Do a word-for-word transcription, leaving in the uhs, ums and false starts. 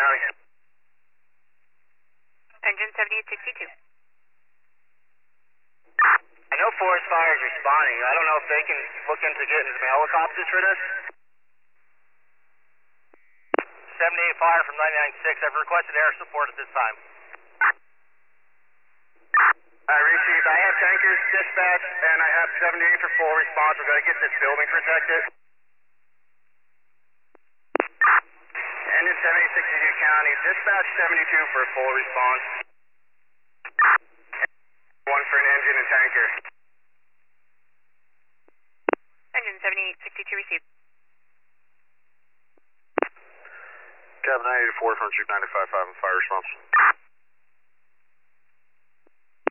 County. Engine seventy-eight sixty-two. I know forest fire is responding. I don't know if they can look into getting some helicopters for this. seventy-eight fire from ninety-nine six. I've requested air support at this time. I received. I have tankers dispatched, and I have seventy-eight for full response. We're going to get this building protected. Engine seventy-eight sixty-two County. Dispatch seventy-two for a full response. One for an engine and tanker. Engine seventy-eight sixty-two received. Cabin nine eighty-four from Troop ninety-five five and fire response.